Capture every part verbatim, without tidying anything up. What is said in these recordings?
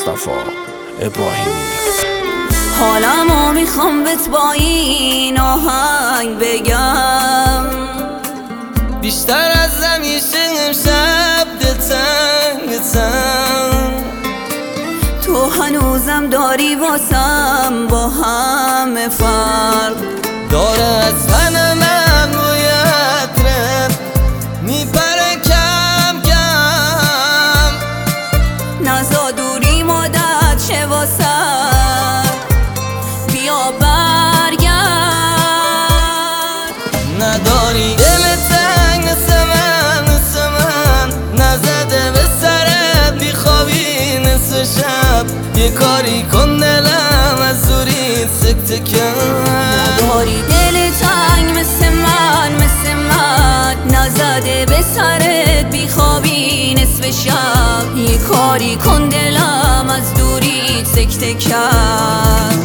مصطفی ابراهیمی. حالمو میخوام بهت با این آهنگ بگم، بیشتر از همیشه امشب دلتنگ دلتنگ. تو هنوزم داری واسم با همه فرق داره از تن من بوی عطرت میپره کم کم. نزا دوری مدت چه واسم، بیا برگرد. نداری دل تنگ نسه من نسه من، نزده به سرت بیخوابی نصف شب. یه کاری کن دلم از دوری سکته کن. نداری دل تنگ مثل من مثل من، نزده به سرت بیخوابی نصف شب. یه کاری کن دلم از دوری سکته کرد.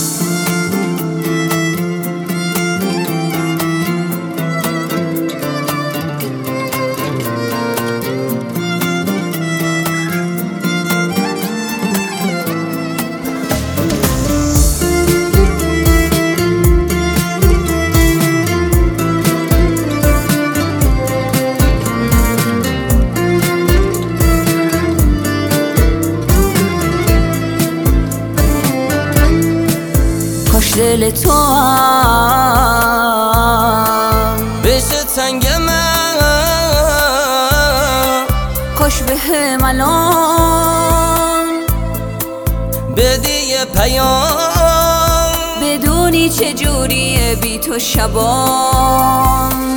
دل تو هم بشه تنگ من، کاش به هم الان بدی یه پیام. بدونی چجوریه بی تو شبام.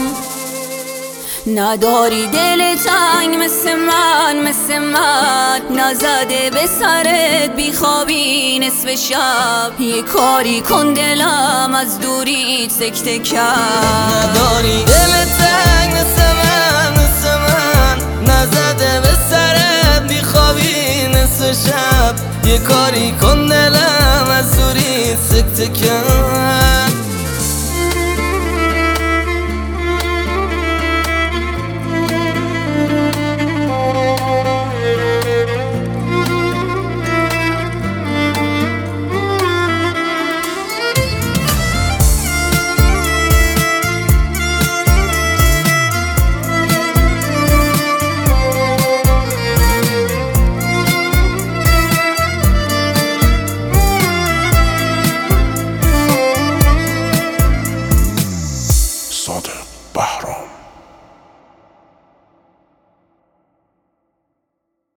نداری دل تنگ مثل من مثل من، نزده به سرت بیخوابی نصف شب. یه کاری کن دلم از دوری سکته کرد. نداری دل تنگ مثل من مثل من، نزده به سرت بیخوابی نصف شب. یه کاری کن دلم از دوری سکته کرد. صادق بهرام.